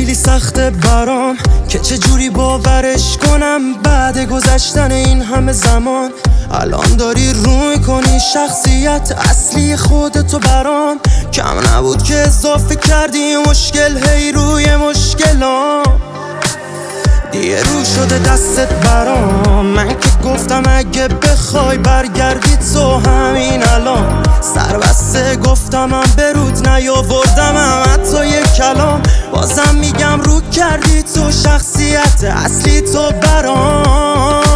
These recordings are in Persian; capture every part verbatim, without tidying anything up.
خیلی سخته برام که چجوری باورش کنم بعد گذشتن این همه زمان الان داری روی کنی شخصیت اصلی خودتو برام. کم نبود که اضافه کردی مشکل هی روی مشکلام. دیگه رو شده دستت برام. من که گفتم اگه بخوای برگردی تو همین الان. سر بسته گفتم من برود نیاوردم حتی یک کلام. بازم میگم رو کردی تو شخصیت اصلی تو برام.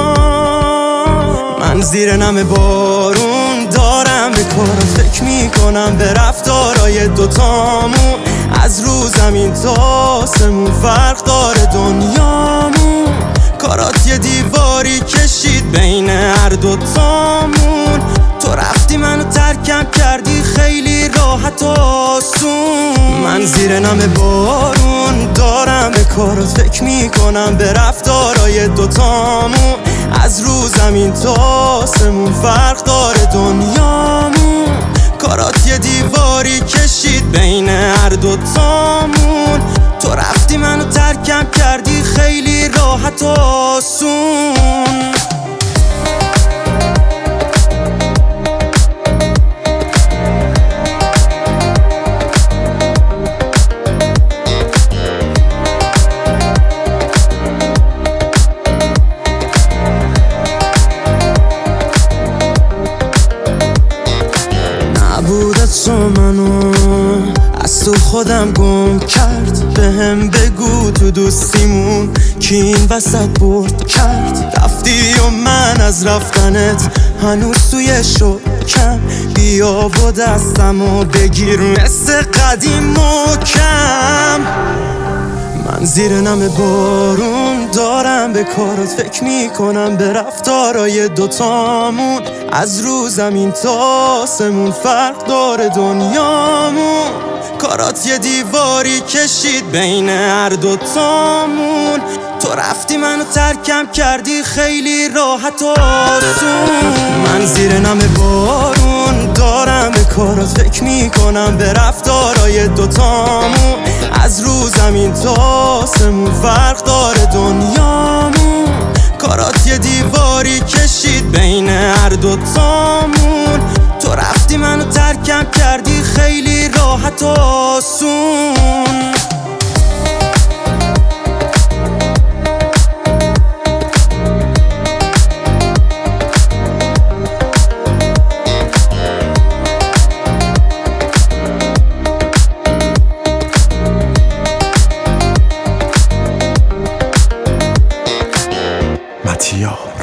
من زیر نم بارون دارم به کارات فکر میکنم، به رفتارای دوتامون. از رو زمین تا آسمون فرق داره دنیامون. کارات یه دیواری کشید بین هر دوتامون. تو رفتی منو ترکم کردی خیلی راحت و آسون. من زیر نم بارون دارم به کارات فکر میکنم، به رفتارای دوتامون. از رو زمین تا آسمون فرق داره دنیامون. کارات یه دیواری کشید بین هر دوتامون. تو رفتی منو ترکم کردی خیلی راحت و آسون. نبودت تو منو از تو خودم گم کرد. به هم بگو تو دوستیمون کی این وسط برد کرد. رفتی و من از رفتنت هنوز توی شکم. بیا و دستمو بگیر مثل قدیم محکم. من زیر نم بارون دارم به کارات فکر میکنم، به رفتارای دوتامون. از رو زمین تا آسمون فرق داره دنیامون. کارات یه دیواری کشید بین هر دوتامون. تو رفتی منو ترکم کردی خیلی راحت و آسون. من زیر نم بارون دارم به کارات فکر میکنم، به رفتارای دوتامون. از رو زمین تا آسمون فرق داره دنیامون. کارات یه دیواری کشید بین هر دوتامون. تو رفتی منو ترکم کردی خیلی راحت و آسون. متیا